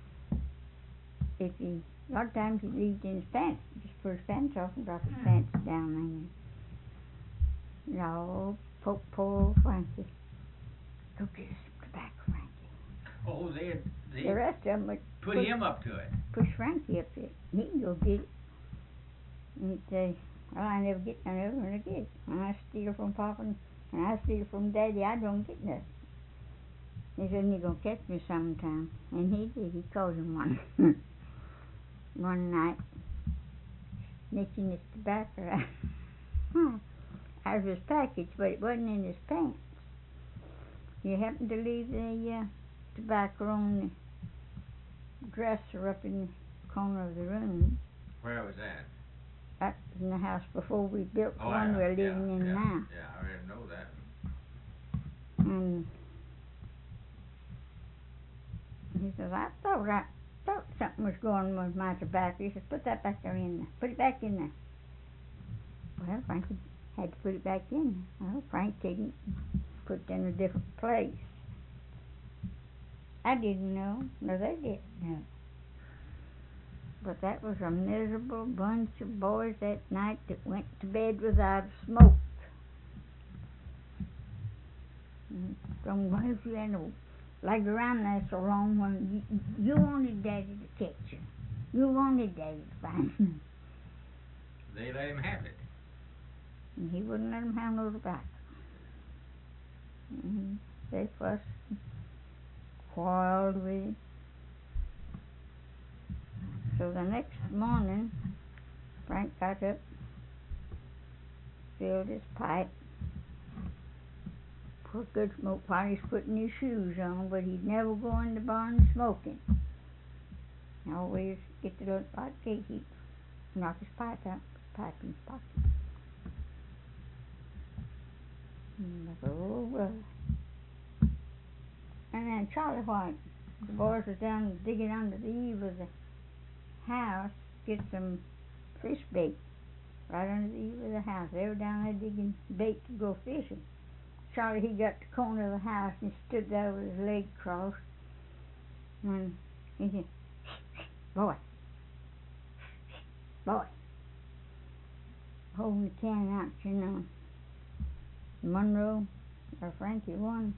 If he, a lot of times he leaves in his pants, just put his pants off and drop his pants down there. You know, poke poor old Frankie. Go get us some tobacco, Frankie. Oh, they they The rest of them would put push, him up to it. push Frankie up there. He can go get it. And he'd say, well, I never get none of it when I get it. When I steal from Papa and I steal from Daddy, I don't get nothing. He said, you're going to catch me sometime. And he did. He caught him one. one night, snitching his tobacco out out of his package, but it wasn't in his pants. He happened to leave the uh, tobacco on the dresser up in the corner of the room. Where was that? That was in the house before we built the Oh, one I, we're yeah, living in yeah, now. Yeah, I already know that. And he says, I thought I thought something was going on with my tobacco. He says, put that back there in there. Put it back in there. Well, Frankie had to put it back in there. Well, Frank didn't put it in a different place. I didn't know. No, they didn't know. But that was a miserable bunch of boys that night that went to bed without a smoke. And from Wednesday and lagged around there so long when you, you wanted Daddy to catch you. You wanted Daddy to find you. They let him have it. And he wouldn't let them have no tobacco. And they fussed and quarreled with him. So the next morning, Frank got up, filled his pipe, put good smoke while he's putting his shoes on, but he'd never go in the barn smoking. He always get the little pot cake, he'd knock his pipe out, put the pipe in his pocket. And I thought, oh, brother. And then Charlie White, the boys was down digging under the eave of the house, get some fish bait right under the eave of the house. They were down there digging bait to go fishing. Charlie, he got to the corner of the house and stood there with his leg crossed. And he said, boy, boy, holding the can out, you know. Monroe, or Frankie, one,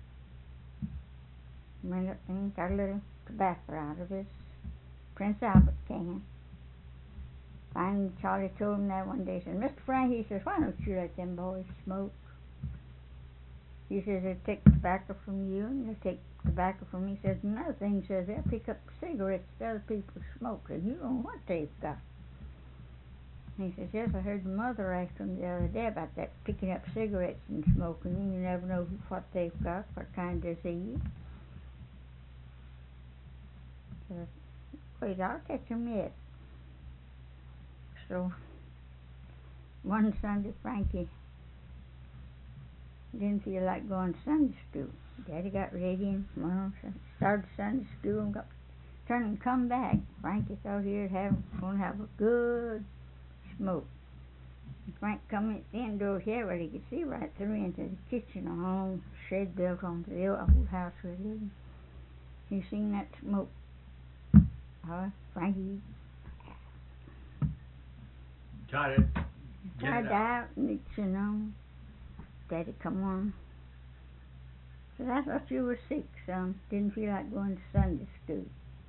went up and got a little tobacco out of his Prince Albert can. Finally, Charlie told him that one day. He said, Mister Frank, he says, why don't you let them boys smoke? He says, they'll take tobacco from you, and they'll take tobacco from me. He says, another thing, he says, they'll pick up cigarettes that other people smoke, and you don't know what they've got. And he says, yes, I heard the mother ask them the other day about that, picking up cigarettes and smoking. You never know what they've got, what kind of disease. So, wait, I'll catch them yet. So, one Sunday, Frankie didn't feel like going to Sunday school. Daddy got ready and well, started Sunday school and got turned and come back. Frankie thought he was having, going to have a good smoke. And Frank come in the indoor here where he could see right through into the kitchen, a long shed built onto the old house we lived in. He seen that smoke. Oh, Frankie Got it. Get tried it out. out and it, you know, Daddy come on. Said, I thought you were sick, son. Didn't feel like going to Sunday school.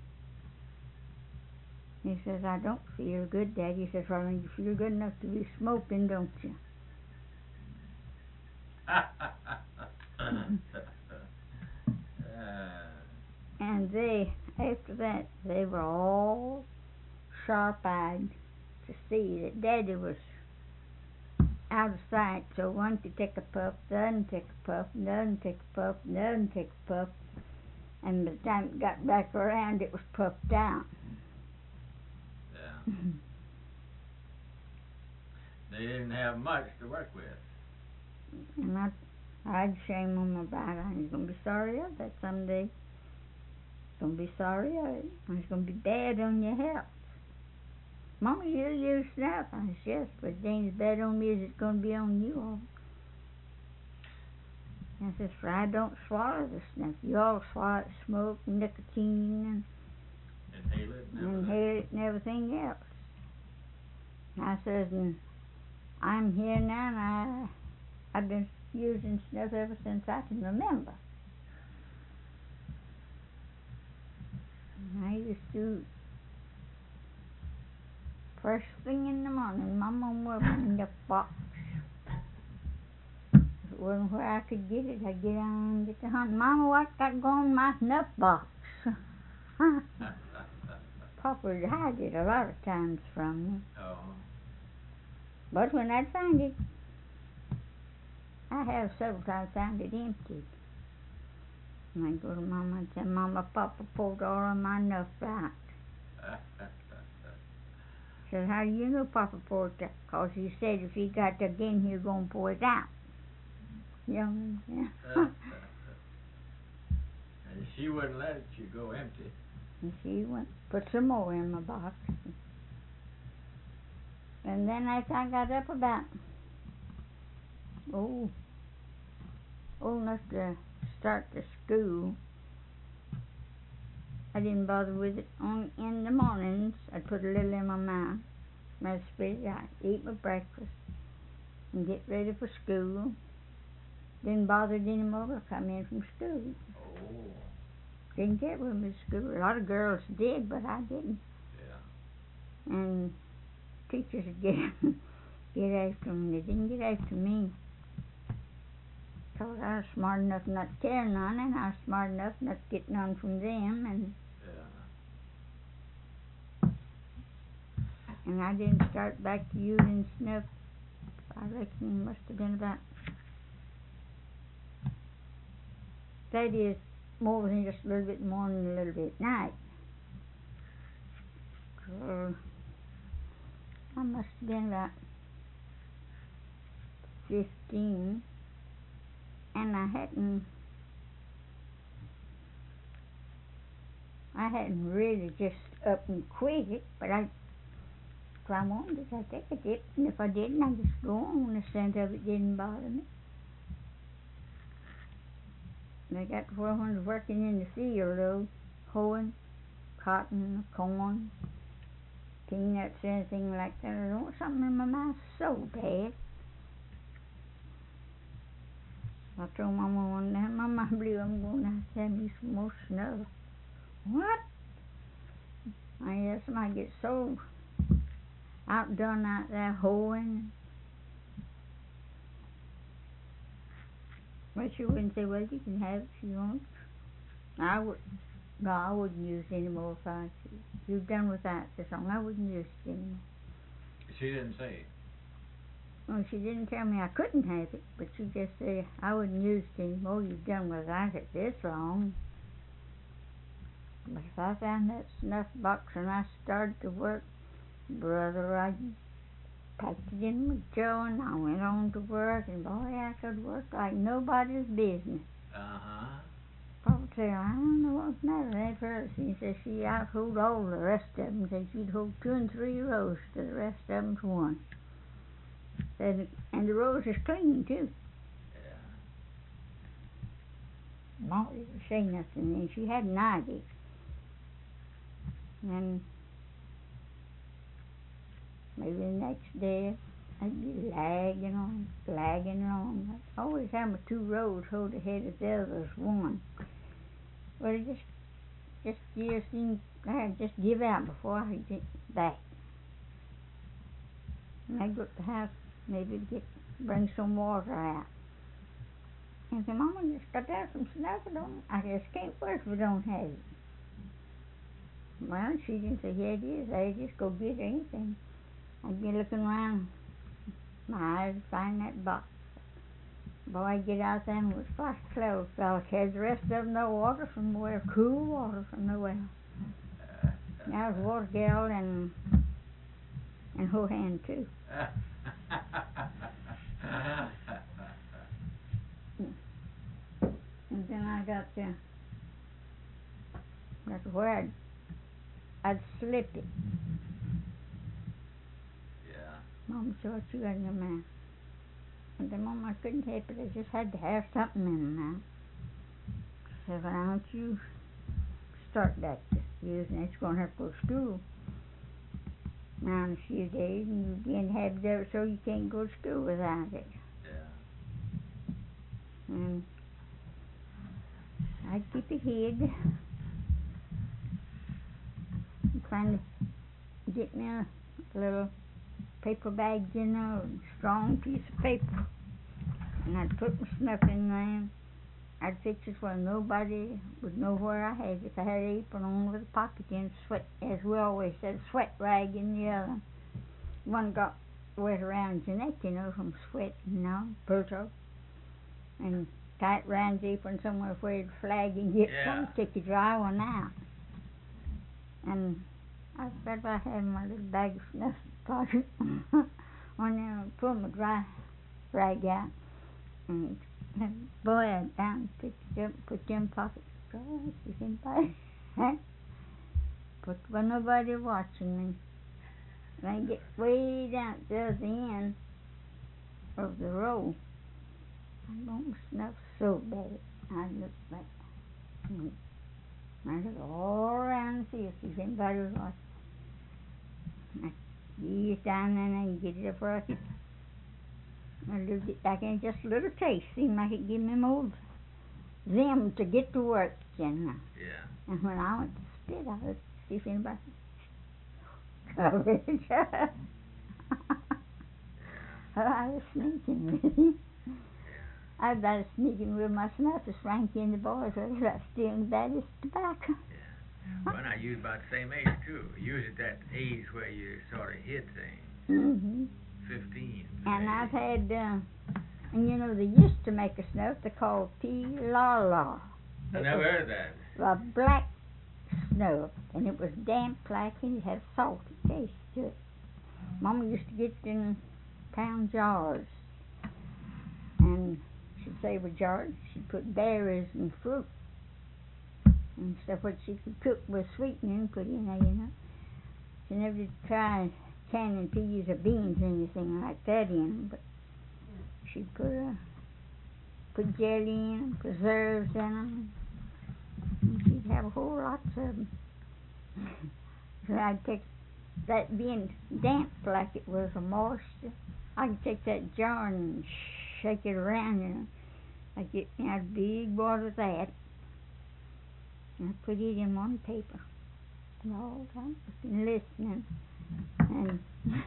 He says, I don't feel good, Daddy. He says, well, you feel good enough to be smoking, don't you? And they, after that, they were all sharp-eyed to see that Daddy was out of sight, so one could take a puff, the other take a puff, the other take a puff, the other take a puff, and by the time it got back around, it was puffed down. Yeah. They didn't have much to work with. And I, I'd shame him about it. He's going to be sorry of that someday. He's going to be sorry of it. And it's going to be bad on your health. Mama, you'll use snuff. I said, yes, but it ain't as bad on me as it's going to be on you all. I says, for I don't swallow the snuff. You all swallow it, smoke, nicotine, and Inhale it and everything. inhale it and everything else. I says, and I'm here now, and I, I've been using snuff ever since I can remember. And I used to, first thing in the morning, my mom would open the box. If it wasn't where I could get it, I'd get on and get the hunt. Mama, what got going in my snuff box? Papa would hide it a lot of times from me. Oh. But when I'd find it, I have several times found it empty. And I'd go to Mama and say, Mama, Papa pulled all of my snuff out. Said, how do you know Papa poured it? Because he said if he got again, he was going to pour it out. Young, yeah. And she wouldn't let you go empty. And she went, put some more in my box. And then as I got up about, oh, old enough to start the school, I didn't bother with it. On in the mornings, I'd put a little in my mouth. I'd spit it out, eat my breakfast, and get ready for school. Didn't bother it anymore to come in from school. Oh. Didn't get with me to school. A lot of girls did, but I didn't. Yeah. And teachers would get get after them. They didn't get after me. Because I was smart enough not to care none, and I was smart enough not to get none from them, and Yeah. and I didn't start back to using snuff. I reckon it must have been about, that is, more than just a little bit more than a little bit at night. So I must have been about fifteen, and I hadn't, I hadn't really just up and quit it, but I, if I wanted it, I'd take a dip, and if I didn't, I'd just go on. The scent of it didn't bother me. And I got to where when I was working in the field, though, hoeing cotton, corn, peanuts, anything like that, I don't want something in my mouth so bad. I told Mama one day, Mama, I believe I'm going to have to have me some more snuff. What? I guess I might get so outdone out there hoeing. But she wouldn't say, well, you can have it if you want. I would, no, I wouldn't use it anymore if I, you've done with that this long, I wouldn't use it anymore. She didn't say. Well, she didn't tell me I couldn't have it, but she just said, I wouldn't use it anymore, you've done without it this long. But if I found that snuff box and I started to work, brother, I packed it in with Joe and I went on to work, and boy, I could work like nobody's business. Uh-huh. Papa said, I don't know what's the matter with that girl. She said she out-hoed all the rest of them. Said she'd hold two and three rows to the rest of them to one. Said, and the rows is clean, too. Yeah. Mom didn't say nothing, and she had an idea. And maybe the next day, I'd be lagging on, lagging along. I always have my two rows hold ahead of the others one. But it just, just years seemed, I'd just give out before I get back. And I'd go to the house, maybe to get, bring some water out. And say, Mama, just got to have some snuff. I don't, I just can't work if we don't have it. Well, she didn't say, yeah, it is. I just go get anything. I'd be looking around, my eyes find that box. Boy, I'd get out there and it was flush clothes. Fellas had the rest of them no water from the well, cool water from the well. And I was a water gal and and hoe hand too. And then I got to got to where I'd, I'd slip it. Yeah. Mama said, what you got in your mouth? And then Mama, I couldn't help it. I just had to have something in my mouth. I said, why don't you start back to using it? You're going to have to go to school now in a few days, and you'll be in the habit of it so you can't go to school without it. Yeah. And I'd keep it hid. And trying to get me a little paper bag, you know, a strong piece of paper. And I'd put my snuff in there. I'd fix it where nobody would know where I had it. If I had an apron on with a pocket in, sweat, as we always said, sweat rag in the other. One got wet around your neck, you know, from sweat, you know, purto. And tight round the apron somewhere where it'd flag and get Yeah. some, take the dry one out. And I bet I had my little bag of snuff pocket on there and pull my dry rag out. And, and boy, I down, picked it up, put them pockets dry. If anybody, but when nobody watching me, and I get way down to the other end of the row, I want my snuff so bad. I look back. And I look all around the field, see if anybody was watching. I ease down there and get it up where I could I lived it back in just a little taste. Seemed like it gave me more vim to get to work, you know. Yeah. And when I went to spit, I would see if anybody covered. Oh, I was sneaking with him. I was about sneaking with my snuff as Frankie and the boys were about stealing Daddy's tobacco. Yeah. Well, now you was about the same age too. You was at that age where you sort of hid things. Mm-hmm. Fifteen. And say. I've had, uh, and you know, they used to make a snuff they called P La La. I never heard of that. A black snuff, and it was damp like, and it had a salty taste to it. Mama used to get it in pound jars, and she'd save a jar. She'd put berries and fruit and stuff what she could cook with sweetening and put in there, you know. She never did try canning peas or beans or anything like that in them, but she'd put a put jelly in them, preserves in them, and she'd have a whole lot of them. So I'd take that being damp like it was a moisture, I'd take that jar and shake it around, you know. I'd get me out a big bowl of that, and I'd put it in one paper. And all the time looking, listening, and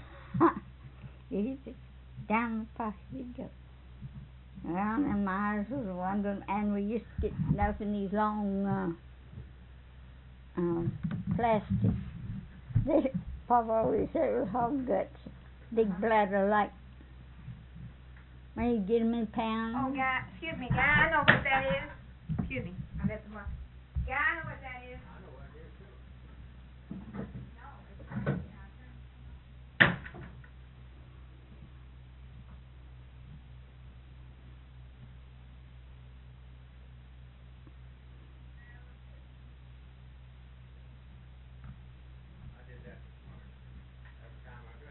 it down the pocket it'd go. Well, and my eyes was wandering, and we used to get enough in these long uh, um, plastic. They, Papa always said it was hog guts, big bladder like. When you get them in pounds. Oh, Guy, excuse me, Guy, I know what that is. Excuse me, I left the box. Guy, I know what that is. I know what it is too. No, it's not. I did that this morning. Every time I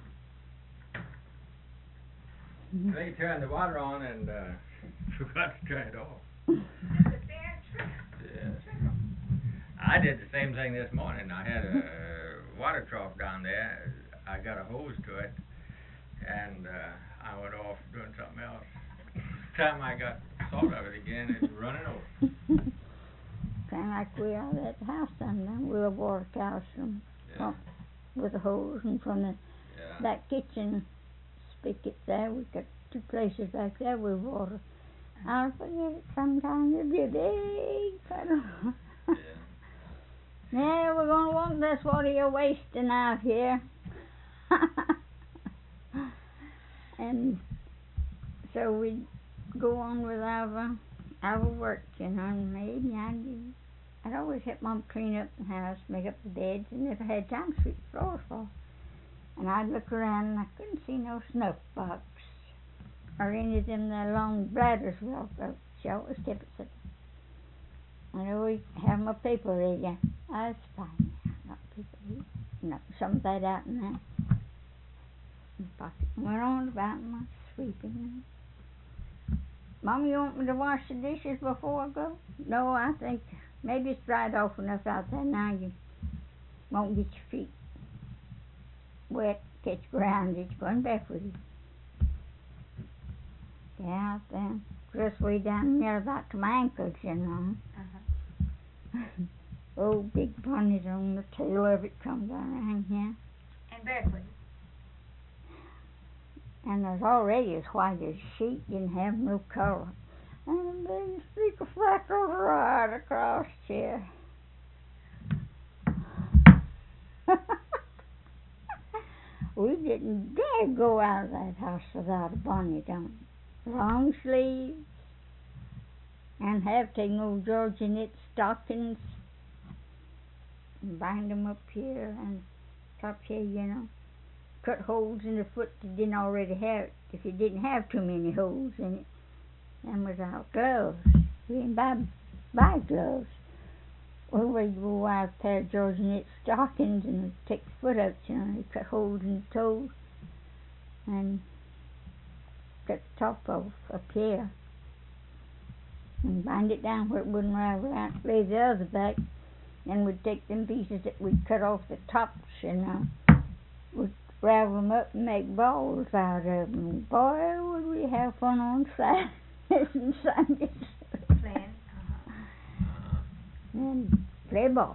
got. They turned the water on and uh, forgot to turn it off. It's a fair trick. Yeah. I did the same thing this morning. I had a water trough down there. I got a hose to it, and uh, I went off doing something else. The time I got salt of it again, it's running over. Kind of like we are at the house down there. We'll water cows from, Yeah. from with a hose, and from the Yeah. that kitchen spigot there, we got two places back there we water. I'll forget it sometimes. It'll be a big puddle. Yeah. Yeah, we're gonna want this water you're wasting out here. And so we'd go on with our our work, you know, and maybe I'd I'd always help Mom clean up the house, make up the beds, and if I had time, sweep the floors for. And I'd look around and I couldn't see no snuff box or any of them there long bladders. Well, well, she always kept it so. I always have my paper ready. That's fine. Not paper ready. No, some of that out in there. In the pocket. Went on about my sweeping. Mom, you want me to wash the dishes before I go? No, I think maybe it's dried off enough out there now you won't get your feet wet, catch ground. It's going back with you. Yeah, out there. Just way down there about to my ankles, you know. Uh-huh. Oh, big bunnies on the tail of it come down around here. And barefoot. And there's already as white as a sheet, didn't have no color. And a big streak of freckles right across here. We didn't dare go out of that house without a bonnet on. Long sleeves, and have taken old Georgia knit stockings and bind them up here and top here, you know. Cut holes in the foot that didn't already have it, if it didn't have too many holes in it. And was our gloves. We didn't buy, buy gloves. Well, we'd go out a pair of Georgia knit stockings and take the foot out, you know, they cut holes in the toes and cut the top off up here and bind it down where it wouldn't ride around, lay the other back. Then we'd take them pieces that we'd cut off the tops, you know, we'd ravel 'em up and make balls out of 'em. Boy, would we have fun on Saturdays and Sundays. Playing. Uh-huh. Uh-huh. And play ball.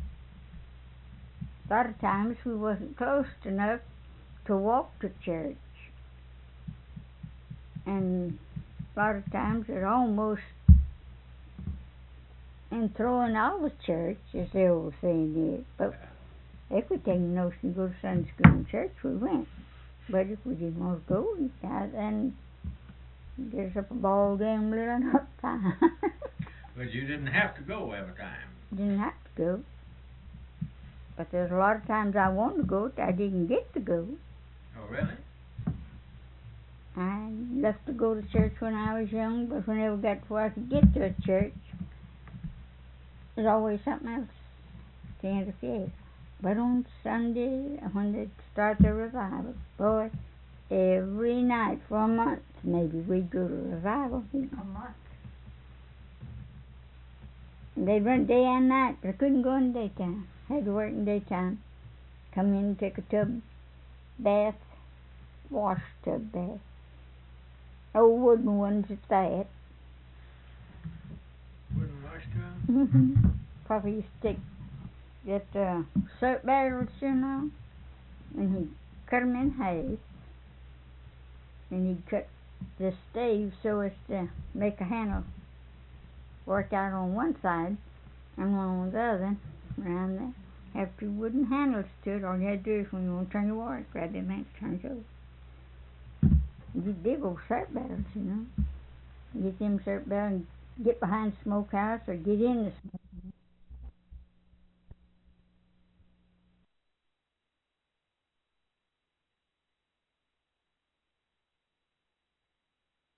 A lot of times we wasn't close enough to walk to church. And a lot of times it almost in throwing out of church, as the old saying is. But if we take a notion to go to Sunday school and church, we went. But if we didn't want to go, then get us up a ball game little enough time. But you didn't have to go every time. Didn't have to go. But there's a lot of times I wanted to go that I didn't get to go. Oh, really? I left to go to church when I was young, but whenever I got to where I could get to a church, there's always something else to interfere. But on Sunday, when they start the revival, boy, every night for a month, maybe we'd go to revival. A month. And they'd run day and night, but I couldn't go in the daytime. Had to work in the daytime. Come in and take a tub bath, wash tub bath. Old wooden ones at that. Wouldn't wash tub? Mm-hmm. Papa used to take get uh, soap barrels, you know, and he'd cut 'em in half, and he'd cut the stave so as to make a handle work out on one side and one on the other, around there. Have two wooden handles to it. All you had to do is when you want to turn your water, grab them and turn it over. These big old soap barrels, you know. Get them soap barrels and get behind the smokehouse or get in the smokehouse.